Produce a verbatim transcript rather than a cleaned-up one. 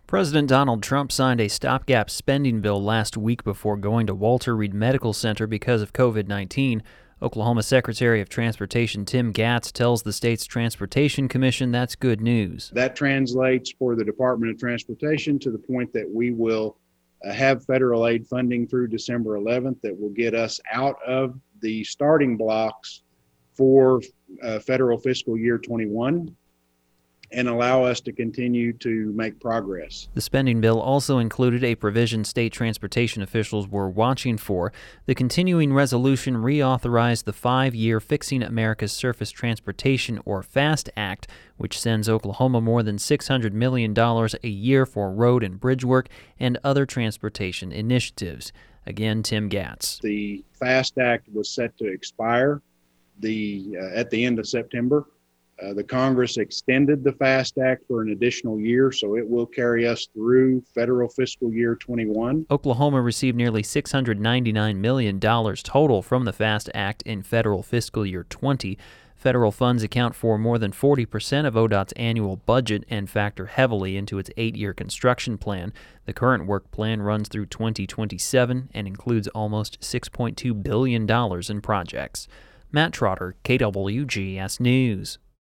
President Donald Trump signed a stopgap spending bill last week before going to Walter Reed Medical Center because of covid nineteen. Oklahoma Secretary of Transportation Tim Gatz tells the state's Transportation Commission that's good news. That translates for the Department of Transportation to the point that we will uh, have federal aid funding through December eleventh that will get us out of the starting blocks for uh, federal fiscal year twenty-one and allow us to continue to make progress. The spending bill also included a provision state transportation officials were watching for. The continuing resolution reauthorized the five-year Fixing America's Surface Transportation, or FAST Act, which sends Oklahoma more than six hundred million dollars a year for road and bridge work and other transportation initiatives. Again, Tim Gatz. The FAST Act was set to expire the uh, at the end of September. Uh, the Congress extended the FAST Act for an additional year, so it will carry us through federal fiscal year twenty-one. Oklahoma received nearly six hundred ninety-nine million dollars total from the FAST Act in federal fiscal year twenty. Federal funds account for more than forty percent of O D O T's annual budget and factor heavily into its eight-year construction plan. The current work plan runs through twenty twenty-seven and includes almost six point two billion dollars in projects. Matt Trotter, K W G S News.